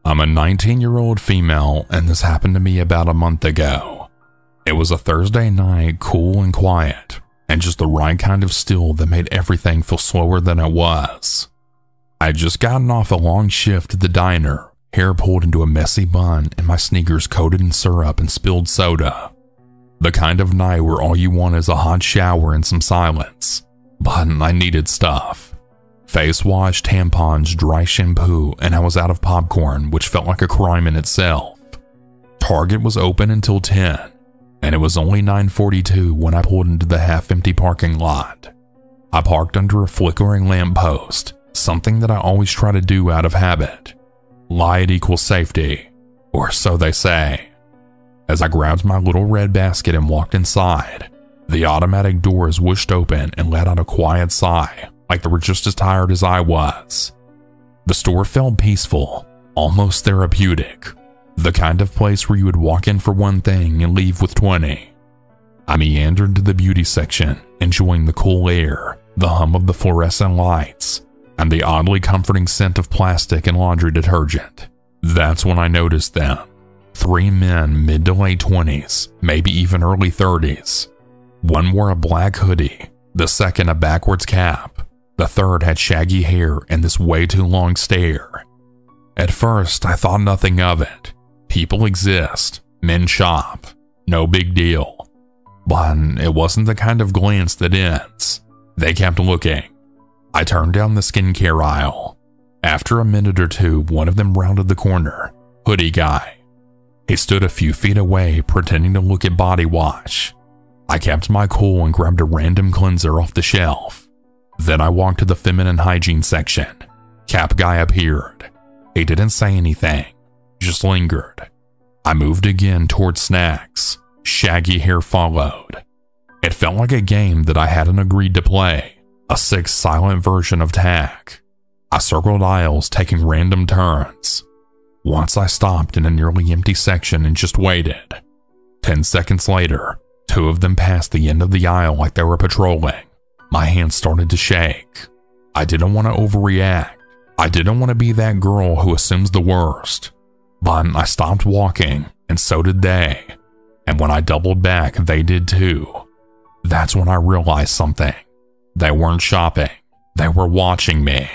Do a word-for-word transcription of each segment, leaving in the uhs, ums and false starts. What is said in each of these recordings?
I'm a nineteen-year-old female, and this happened to me about a month ago. It was a Thursday night, cool and quiet, and just the right kind of still that made everything feel slower than it was. I had just gotten off a long shift at the diner, hair pulled into a messy bun and my sneakers coated in syrup and spilled soda. The kind of night where all you want is a hot shower and some silence. But I needed stuff. Face wash, tampons, dry shampoo, and I was out of popcorn, which felt like a crime in itself. Target was open until ten, and it was only nine forty-two when I pulled into the half-empty parking lot. I parked under a flickering lamppost, something that I always try to do out of habit. Light equals safety, or so they say. As I grabbed my little red basket and walked inside, the automatic doors whooshed open and let out a quiet sigh, like they were just as tired as I was. The store felt peaceful, almost therapeutic, the kind of place where you would walk in for one thing and leave with twenty. I meandered to the beauty section, enjoying the cool air, the hum of the fluorescent lights, and the oddly comforting scent of plastic and laundry detergent. That's when I noticed them. Three men mid to late twenties, maybe even early thirties. One wore a black hoodie, the second a backwards cap. The third had shaggy hair and this way too long stare. At first, I thought nothing of it. People exist, men shop, no big deal. But it wasn't the kind of glance that ends. They kept looking. I turned down the skincare aisle. After a minute or two, one of them rounded the corner. Hoodie guy. He stood a few feet away, pretending to look at body wash. I kept my cool and grabbed a random cleanser off the shelf. Then I walked to the feminine hygiene section. Cap guy appeared. He didn't say anything, just lingered. I moved again towards snacks. Shaggy hair followed. It felt like a game that I hadn't agreed to play, a sick silent version of tag. I circled aisles, taking random turns. Once I stopped in a nearly empty section and just waited. Ten seconds later, two of them passed the end of the aisle like they were patrolling. My hands started to shake. I didn't want to overreact. I didn't want to be that girl who assumes the worst. But I stopped walking, and so did they. And when I doubled back, they did too. That's when I realized something. They weren't shopping. They were watching me.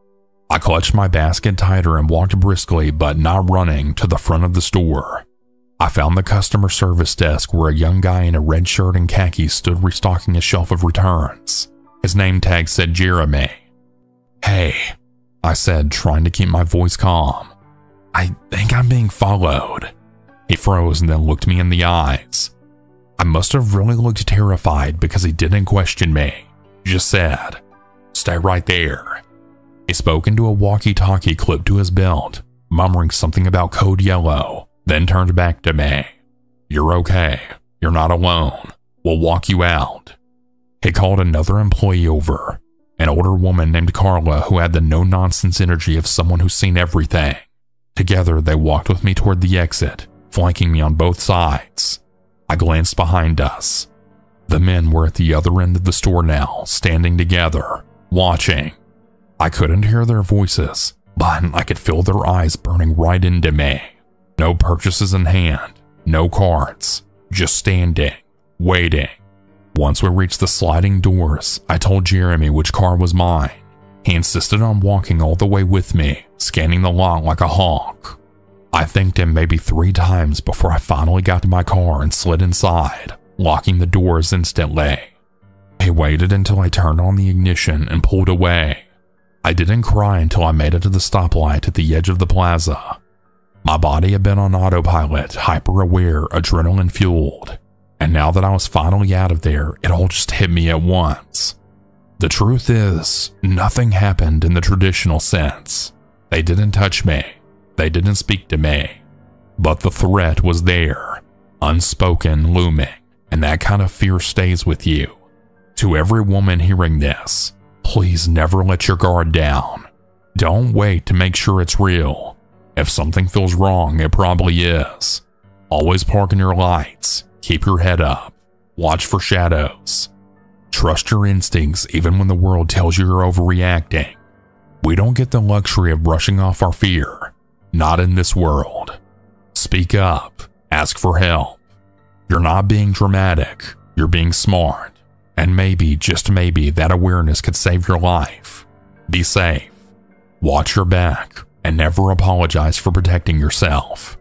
I clutched my basket tighter and walked briskly, but not running, to the front of the store. I found the customer service desk where a young guy in a red shirt and khakis stood restocking a shelf of returns. His name tag said Jeremy. "Hey," I said, trying to keep my voice calm. "I think I'm being followed." He froze and then looked me in the eyes. I must have really looked terrified because he didn't question me, just said, "Stay right there." He spoke into a walkie-talkie clipped to his belt, murmuring something about code yellow, then turned back to me. "You're okay. You're not alone. We'll walk you out." He called another employee over, an older woman named Carla who had the no-nonsense energy of someone who's seen everything. Together, they walked with me toward the exit, flanking me on both sides. I glanced behind us. The men were at the other end of the store now, standing together, watching. I couldn't hear their voices, but I could feel their eyes burning right into me. No purchases in hand, no cards, just standing, waiting. Once we reached the sliding doors, I told Jeremy which car was mine. He insisted on walking all the way with me, scanning the lot like a hawk. I thanked him maybe three times before I finally got to my car and slid inside, locking the doors instantly. He waited until I turned on the ignition and pulled away. I didn't cry until I made it to the stoplight at the edge of the plaza. My body had been on autopilot, hyper-aware, adrenaline-fueled. And now that I was finally out of there, it all just hit me at once. The truth is, nothing happened in the traditional sense. They didn't touch me. They didn't speak to me. But the threat was there, unspoken, looming, and that kind of fear stays with you. To every woman hearing this, please never let your guard down. Don't wait to make sure it's real. If something feels wrong, it probably is. Always park in your lights. Keep your head up. Watch for shadows. Trust your instincts even when the world tells you you're overreacting. We don't get the luxury of brushing off our fear. Not in this world. Speak up. Ask for help. You're not being dramatic. You're being smart. And maybe, just maybe, that awareness could save your life. Be safe. Watch your back. And never apologize for protecting yourself.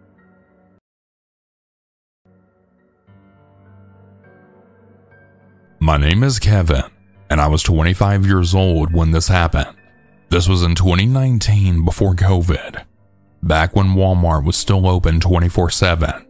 My name is Kevin, and I was twenty-five years old when this happened. This was in twenty nineteen before COVID, back when Walmart was still open twenty-four seven,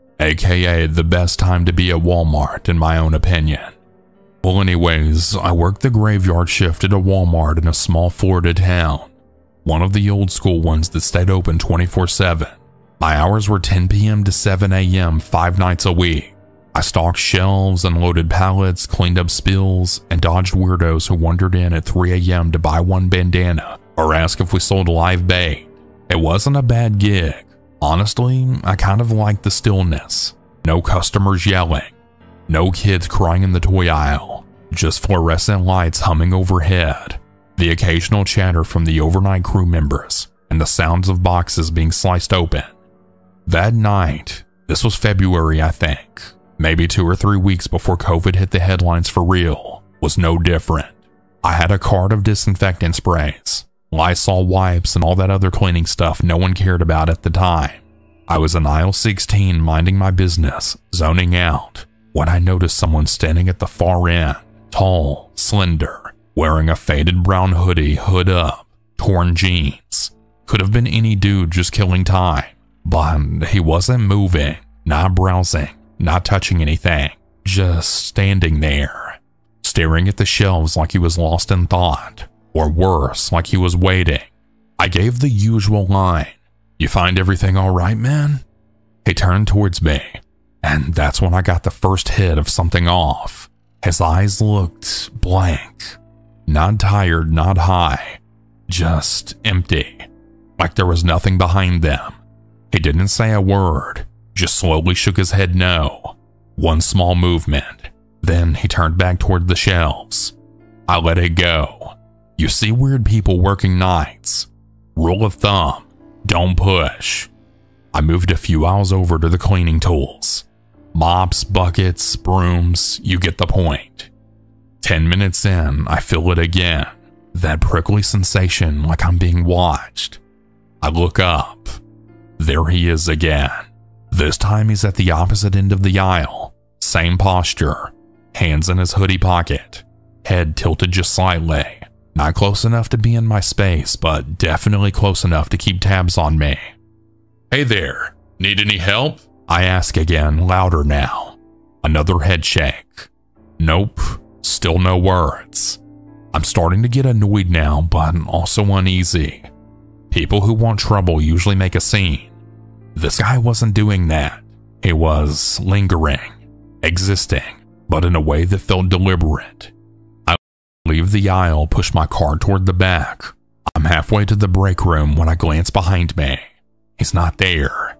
aka the best time to be at Walmart in my own opinion. Well anyways, I worked the graveyard shift at a Walmart in a small Florida town, one of the old school ones that stayed open twenty-four seven. My hours were ten p m to seven a m five nights a week. I stocked shelves, unloaded pallets, cleaned up spills, and dodged weirdos who wandered in at three a m to buy one bandana or ask if we sold live bait. It wasn't a bad gig. Honestly, I kind of liked the stillness. No customers yelling. No kids crying in the toy aisle. Just fluorescent lights humming overhead. The occasional chatter from the overnight crew members, and the sounds of boxes being sliced open. That night, this was February I think, maybe two or three weeks before COVID hit the headlines for real, was no different. I had a cart of disinfectant sprays, Lysol wipes, and all that other cleaning stuff no one cared about at the time. I was in aisle sixteen minding my business, zoning out, when I noticed someone standing at the far end, tall, slender, wearing a faded brown hoodie, hood up, torn jeans. Could have been any dude just killing time, but he wasn't moving, not browsing, not touching anything, just standing there, staring at the shelves like he was lost in thought, or worse, like he was waiting. I gave the usual line, "You find everything all right, man?" He turned towards me, and that's when I got the first hit of something off. His eyes looked blank, not tired, not high, just empty, like there was nothing behind them. He didn't say a word, just slowly shook his head no. One small movement. Then he turned back toward the shelves. I let it go. You see weird people working nights. Rule of thumb, don't push. I moved a few aisles over to the cleaning tools. Mops, buckets, brooms, you get the point. Ten minutes in, I feel it again. That prickly sensation like I'm being watched. I look up. There he is again. This time he's at the opposite end of the aisle. Same posture. Hands in his hoodie pocket. Head tilted just slightly. Not close enough to be in my space, but definitely close enough to keep tabs on me. "Hey there, need any help?" I ask again, louder now. Another head shake. Nope, still no words. I'm starting to get annoyed now, but also uneasy. People who want trouble usually make a scene. This guy wasn't doing that. He was lingering, existing, but in a way that felt deliberate. I leave the aisle, push my car toward the back. I'm halfway to the break room when I glance behind me. He's not there.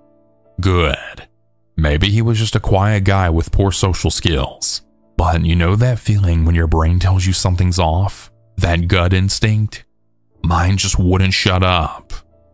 Good. Maybe he was just a quiet guy with poor social skills. But you know that feeling when your brain tells you something's off? That gut instinct? Mine just wouldn't shut up.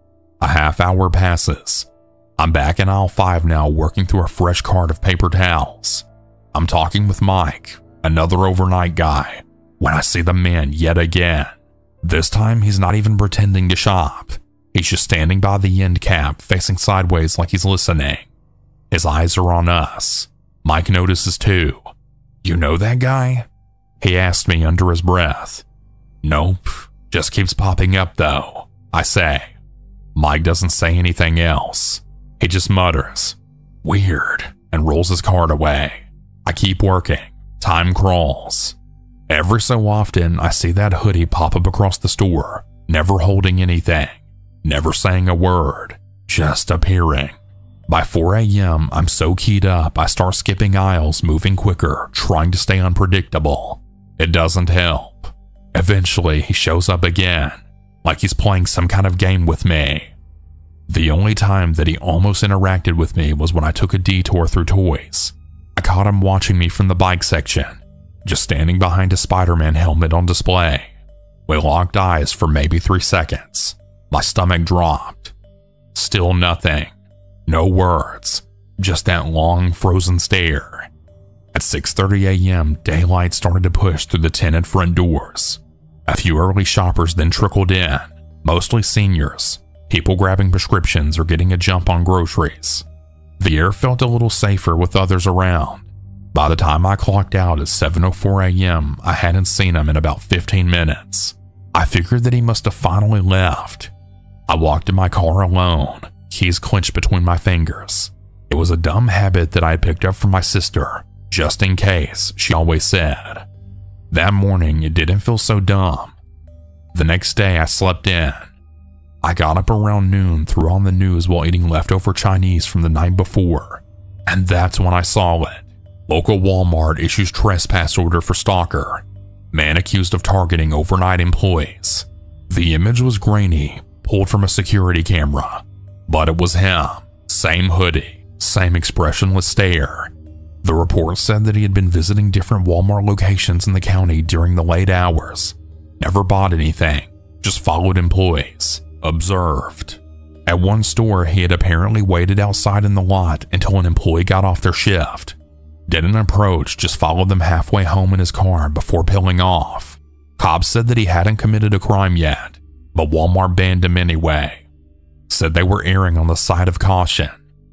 A half hour passes. I'm back in aisle five now, working through a fresh cart of paper towels. I'm talking with Mike, another overnight guy, when I see the man yet again. This time he's not even pretending to shop. He's just standing by the end cap, facing sideways like he's listening. His eyes are on us. Mike notices too. "You know that guy?" he asked me under his breath. "Nope, just keeps popping up though," I say. Mike doesn't say anything else. He just mutters, "Weird," and rolls his cart away. I keep working. Time crawls. Every so often, I see that hoodie pop up across the store, never holding anything, never saying a word, just appearing. By four a m, I'm so keyed up, I start skipping aisles, moving quicker, trying to stay unpredictable. It doesn't help. Eventually, he shows up again, like he's playing some kind of game with me. The only time that he almost interacted with me was when I took a detour through toys. I caught him watching me from the bike section, just standing behind a Spider-Man helmet on display. We locked eyes for maybe three seconds. My stomach dropped. Still nothing. No words. Just that long, frozen stare. At six thirty a.m., daylight started to push through the tinted front doors. A few early shoppers then trickled in, mostly seniors, people grabbing prescriptions or getting a jump on groceries. The air felt a little safer with others around. By the time I clocked out at seven oh four a.m., I hadn't seen him in about fifteen minutes. I figured that he must have finally left. I walked in my car alone, keys clenched between my fingers. It was a dumb habit that I had picked up from my sister, just in case, she always said. That morning, it didn't feel so dumb. The next day, I slept in. I got up around noon, threw on the news while eating leftover Chinese from the night before, and that's when I saw it. Local Walmart issues trespass order for stalker. Man accused of targeting overnight employees. The image was grainy, pulled from a security camera, but it was him. Same hoodie, same expressionless stare. The report said that he had been visiting different Walmart locations in the county during the late hours. Never bought anything, just followed employees, observed. At one store, he had apparently waited outside in the lot until an employee got off their shift. Didn't approach, just followed them halfway home in his car before peeling off. Cops said that he hadn't committed a crime yet, but Walmart banned him anyway. Said they were erring on the side of caution.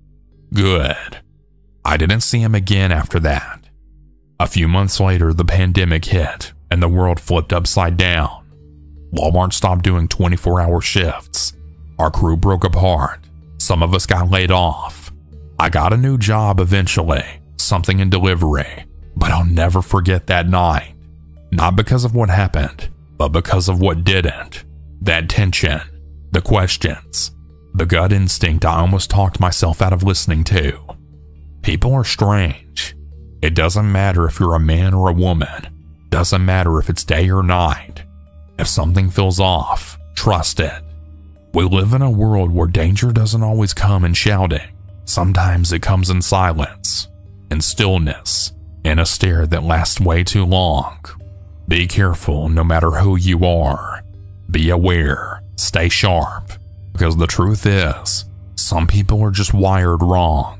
Good. I didn't see him again after that. A few months later, the pandemic hit, and the world flipped upside down. Walmart stopped doing twenty-four hour shifts. Our crew broke apart. Some of us got laid off. I got a new job eventually, something in delivery, but I'll never forget that night. Not because of what happened, but because of what didn't. That tension, the questions, the gut instinct I almost talked myself out of listening to. People are strange. It doesn't matter if you're a man or a woman. Doesn't matter if it's day or night. If something feels off, trust it. We live in a world where danger doesn't always come in shouting. Sometimes it comes in silence, in stillness, in a stare that lasts way too long. Be careful no matter who you are. Be aware, stay sharp, because the truth is, some people are just wired wrong.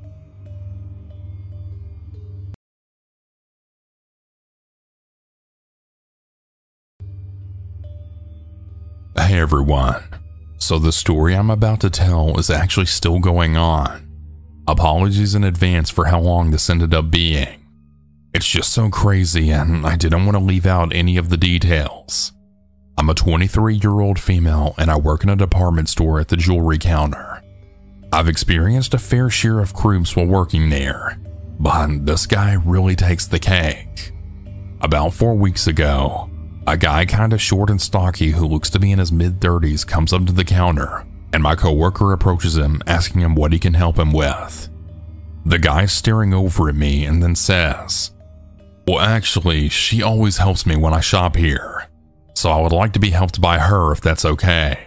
Hey everyone, so the story I'm about to tell is actually still going on. Apologies in advance for how long this ended up being. It's just so crazy and I didn't want to leave out any of the details. I'm a twenty-three-year-old female and I work in a department store at the jewelry counter. I've experienced a fair share of creeps while working there, but this guy really takes the cake. About four weeks ago, a guy kinda short and stocky who looks to be in his mid-thirties comes up to the counter, and my coworker approaches him asking him what he can help him with. The guy's staring over at me and then says, "Well, actually, she always helps me when I shop here, so I would like to be helped by her if that's okay."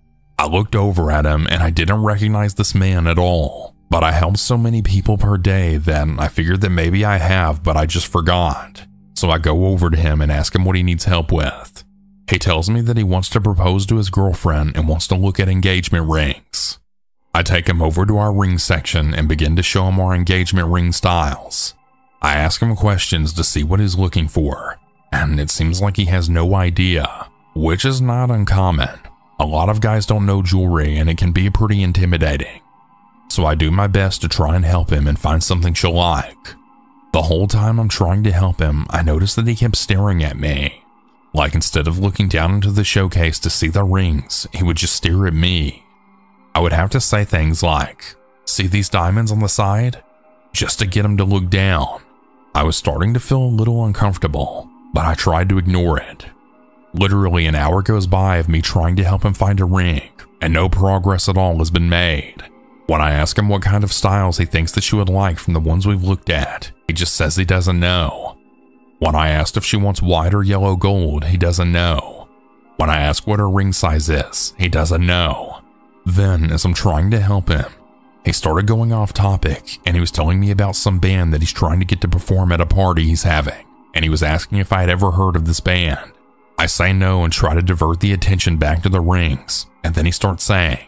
I looked over at him and I didn't recognize this man at all, but I help so many people per day that I figured that maybe I have, but I just forgot. So I go over to him and ask him what he needs help with. He tells me that he wants to propose to his girlfriend and wants to look at engagement rings. I take him over to our ring section and begin to show him our engagement ring styles. I ask him questions to see what he's looking for, and it seems like he has no idea, which is not uncommon. A lot of guys don't know jewelry and it can be pretty intimidating. So I do my best to try and help him and find something she'll like. The whole time I'm trying to help him, I noticed that he kept staring at me. Like instead of looking down into the showcase to see the rings, he would just stare at me. I would have to say things like, "See these diamonds on the side?" just to get him to look down. I was starting to feel a little uncomfortable, but I tried to ignore it. Literally an hour goes by of me trying to help him find a ring, and no progress at all has been made. When I ask him what kind of styles he thinks that she would like from the ones we've looked at, he just says he doesn't know. When I asked if she wants white or yellow gold, he doesn't know. When I ask what her ring size is, he doesn't know. Then, as I'm trying to help him, he started going off topic and he was telling me about some band that he's trying to get to perform at a party he's having, and he was asking if I had ever heard of this band. I say no and try to divert the attention back to the rings, and then he starts saying,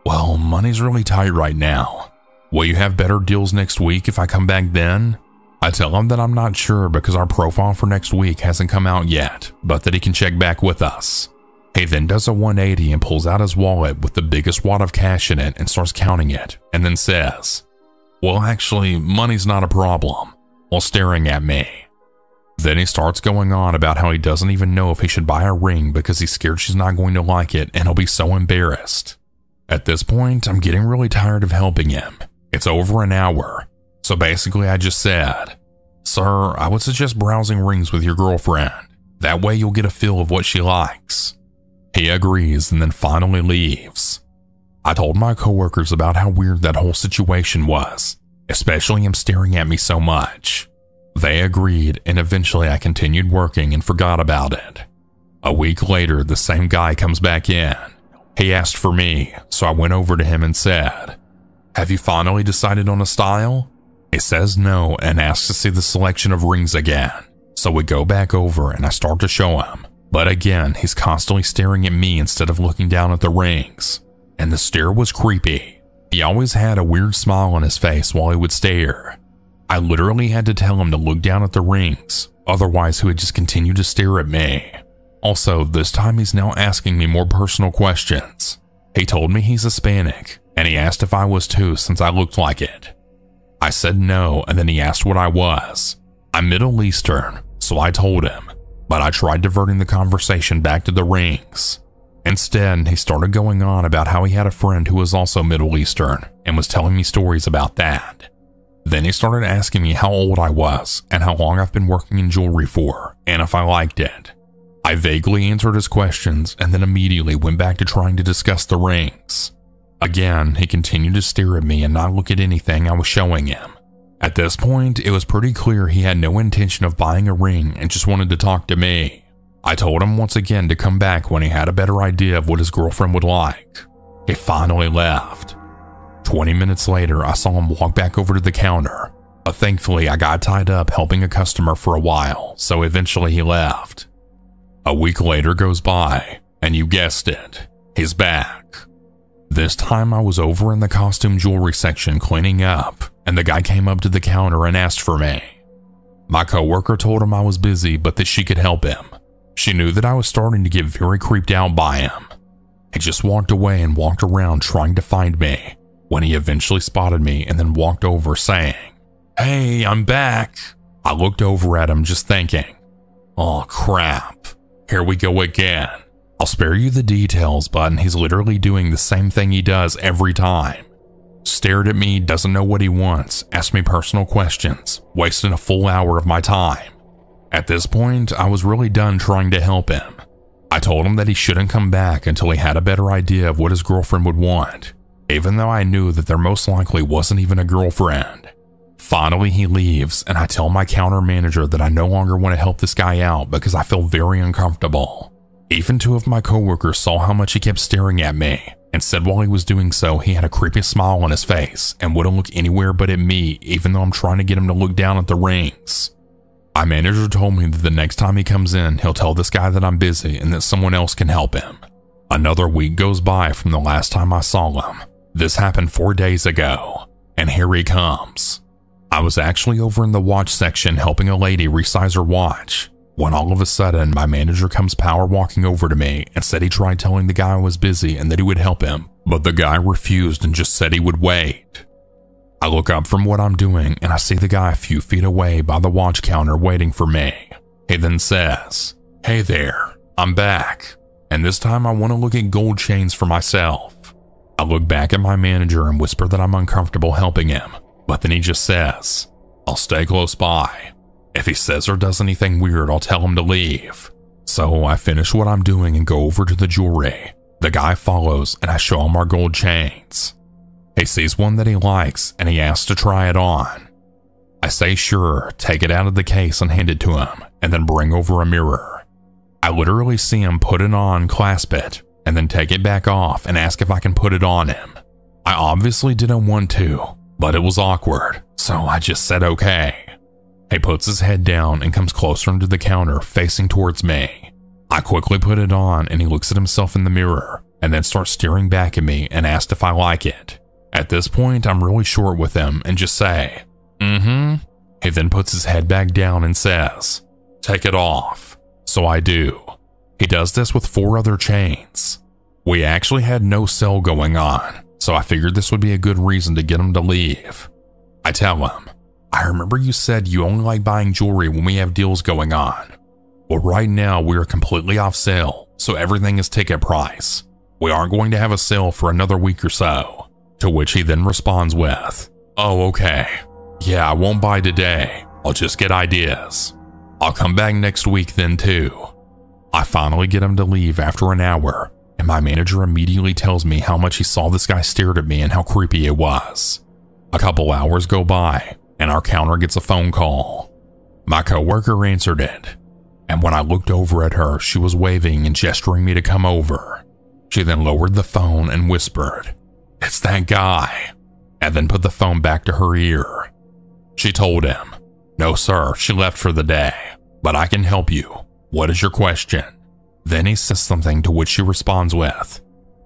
Well, money's really tight right now. Will you have better deals next week if I come back then? I tell him that I'm not sure because our profile for next week hasn't come out yet, but that he can check back with us. He then does a one eighty and pulls out his wallet with the biggest wad of cash in it and starts counting it, and then says, "Well, actually, money's not a problem," while staring at me. Then he starts going on about how he doesn't even know if he should buy a ring because he's scared she's not going to like it and he'll be so embarrassed. At this point, I'm getting really tired of helping him. It's over an hour. So basically I just said, "Sir, I would suggest browsing rings with your girlfriend. That way you'll get a feel of what she likes." He agrees and then finally leaves. I told my coworkers about how weird that whole situation was, especially him staring at me so much. They agreed, and eventually I continued working and forgot about it. A week later, the same guy comes back in. He asked for me, so I went over to him and said, "Have you finally decided on a style?" He says no and asks to see the selection of rings again. So we go back over and I start to show him. But again, he's constantly staring at me instead of looking down at the rings. And the stare was creepy. He always had a weird smile on his face while he would stare. I literally had to tell him to look down at the rings, otherwise he would just continue to stare at me. Also, this time he's now asking me more personal questions. He told me he's Hispanic, and he asked if I was too since I looked like it. I said no, and then he asked what I was. I'm Middle Eastern, so I told him, but I tried diverting the conversation back to the rings. Instead, he started going on about how he had a friend who was also Middle Eastern and was telling me stories about that. Then he started asking me how old I was and how long I've been working in jewelry for, and if I liked it. I vaguely answered his questions and then immediately went back to trying to discuss the rings. Again, he continued to stare at me and not look at anything I was showing him. At this point, it was pretty clear he had no intention of buying a ring and just wanted to talk to me. I told him once again to come back when he had a better idea of what his girlfriend would like. He finally left. twenty minutes later, I saw him walk back over to the counter, but thankfully I got tied up helping a customer for a while, so eventually he left. A week later goes by, and you guessed it, he's back. This time I was over in the costume jewelry section cleaning up, and the guy came up to the counter and asked for me. My coworker told him I was busy but that she could help him. She knew that I was starting to get very creeped out by him. He just walked away and walked around trying to find me, when he eventually spotted me and then walked over saying, "Hey, I'm back." I looked over at him just thinking, oh crap, here we go again. I'll spare you the details, but he's literally doing the same thing he does every time. Stared at me, doesn't know what he wants, asked me personal questions, wasting a full hour of my time. At this point, I was really done trying to help him. I told him that he shouldn't come back until he had a better idea of what his girlfriend would want, even though I knew that there most likely wasn't even a girlfriend. Finally, he leaves, and I tell my counter manager that I no longer want to help this guy out because I feel very uncomfortable. Even two of my coworkers saw how much he kept staring at me and said while he was doing so, he had a creepy smile on his face and wouldn't look anywhere but at me, even though I'm trying to get him to look down at the rings. My manager told me that the next time he comes in, he'll tell this guy that I'm busy and that someone else can help him. Another week goes by from the last time I saw him. This happened four days ago, and here he comes. I was actually over in the watch section helping a lady resize her watch, when all of a sudden my manager comes power walking over to me and said he tried telling the guy I was busy and that he would help him, but the guy refused and just said he would wait. I look up from what I'm doing and I see the guy a few feet away by the watch counter waiting for me. He then says, "Hey there, I'm back, and this time I want to look at gold chains for myself." I look back at my manager and whisper that I'm uncomfortable helping him, but then he just says, "I'll stay close by. If he says or does anything weird, I'll tell him to leave." So I finish what I'm doing and go over to the jewelry. The guy follows and I show him our gold chains. He sees one that he likes and he asks to try it on. I say sure, take it out of the case and hand it to him, and then bring over a mirror. I literally see him put it on, clasp it, and then take it back off and ask if I can put it on him. I obviously didn't want to, but it was awkward, so I just said okay. He puts his head down and comes closer into the counter facing towards me. I quickly put it on and he looks at himself in the mirror, and then starts staring back at me and asks if I like it. At this point, I'm really short with him and just say, mm-hmm. He then puts his head back down and says, take it off. So I do. He does this with four other chains. We actually had no sale going on, so I figured this would be a good reason to get him to leave. I tell him, I remember you said you only like buying jewelry when we have deals going on. Well, right now we are completely off sale, so everything is ticket price. We aren't going to have a sale for another week or so. To which he then responds with, oh, okay. Yeah, I won't buy today. I'll just get ideas. I'll come back next week then too. I finally get him to leave after an hour, and my manager immediately tells me how much he saw this guy stare at me and how creepy it was. A couple hours go by, and our counter gets a phone call. My coworker answered it, and when I looked over at her, she was waving and gesturing me to come over. She then lowered the phone and whispered, it's that guy, and then put the phone back to her ear. She told him, no sir, she left for the day, but I can help you. What is your question? Then he says something to which she responds with,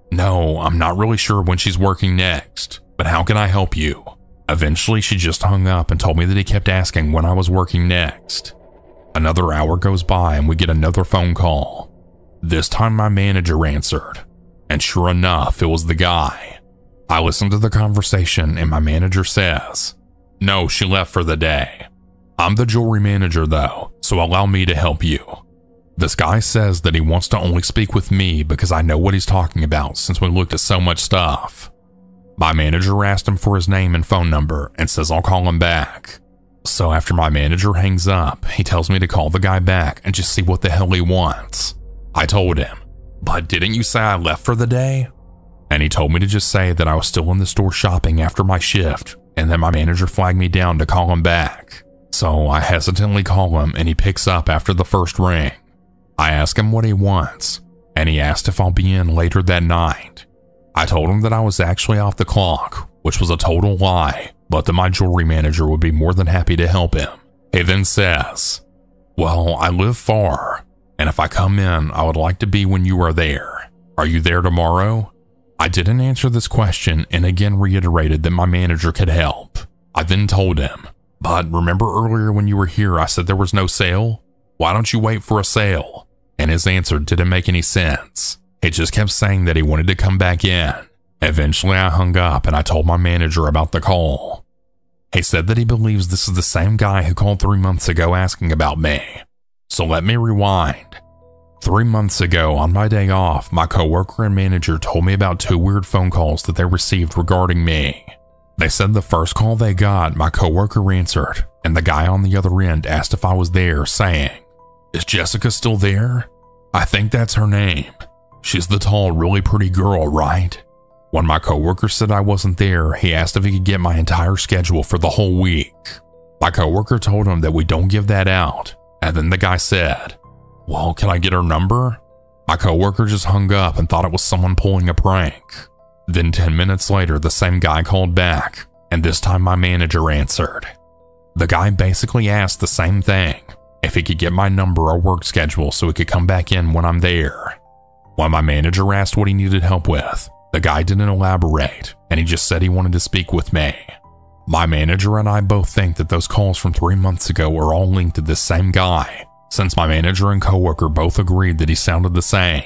no, I'm not really sure when she's working next, but how can I help you? Eventually she just hung up and told me that he kept asking when I was working next. Another hour goes by and we get another phone call. This time my manager answered, and sure enough, it was the guy. I listened to the conversation and my manager says, no, she left for the day. I'm the jewelry manager though, so allow me to help you. This guy says that he wants to only speak with me because I know what he's talking about since we looked at so much stuff. My manager asked him for his name and phone number and says I'll call him back. So after my manager hangs up, he tells me to call the guy back and just see what the hell he wants. I told him, but didn't you say I left for the day? And he told me to just say that I was still in the store shopping after my shift, and then my manager flagged me down to call him back. So I hesitantly call him and he picks up after the first ring. I ask him what he wants, and he asked if I'll be in later that night. I told him that I was actually off the clock, which was a total lie, but that my jewelry manager would be more than happy to help him. He then says, well, I live far, and if I come in, I would like to be when you are there. Are you there tomorrow? I didn't answer this question and again reiterated that my manager could help. I then told him, but remember earlier when you were here I said there was no sale? Why don't you wait for a sale? And his answer didn't make any sense. He just kept saying that he wanted to come back in. Eventually I hung up and I told my manager about the call. He said that he believes this is the same guy who called three months ago asking about me. So let me rewind. Three months ago, on my day off, my coworker and manager told me about two weird phone calls that they received regarding me. They said the first call they got, my coworker answered, and the guy on the other end asked if I was there, saying, is Jessica still there? I think that's her name. She's the tall, really pretty girl, right? When my coworker said I wasn't there, he asked if he could get my entire schedule for the whole week. My coworker told him that we don't give that out, and then the guy said, well, can I get her number? My coworker just hung up and thought it was someone pulling a prank. Then ten minutes later, the same guy called back, and this time my manager answered. The guy basically asked the same thing, if he could get my number or work schedule so he could come back in when I'm there. When my manager asked what he needed help with, the guy didn't elaborate, and he just said he wanted to speak with me. My manager and I both think that those calls from three months ago are all linked to this same guy, since my manager and coworker both agreed that he sounded the same.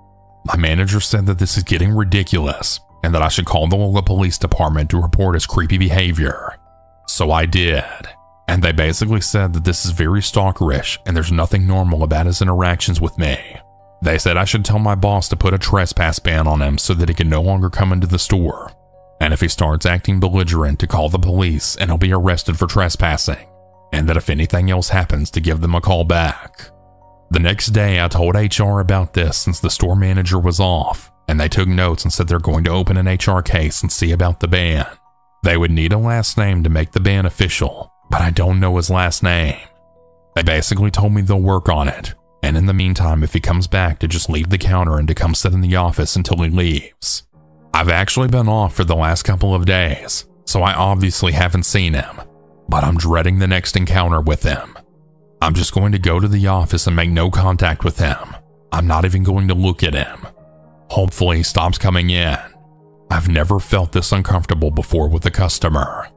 My manager said that this is getting ridiculous and that I should call the local police department to report his creepy behavior. So I did, and they basically said that this is very stalkerish and there's nothing normal about his interactions with me. They said I should tell my boss to put a trespass ban on him so that he can no longer come into the store, and if he starts acting belligerent to call the police and he'll be arrested for trespassing, and that if anything else happens to give them a call back. The next day I told H R about this since the store manager was off, and they took notes and said they're going to open an H R case and see about the ban. They would need a last name to make the ban official, but I don't know his last name. They basically told me they'll work on it, and in the meantime if he comes back to just leave the counter and to come sit in the office until he leaves. I've actually been off for the last couple of days, so I obviously haven't seen him. But I'm dreading the next encounter with him. I'm just going to go to the office and make no contact with him. I'm not even going to look at him. Hopefully he stops coming in. I've never felt this uncomfortable before with a customer.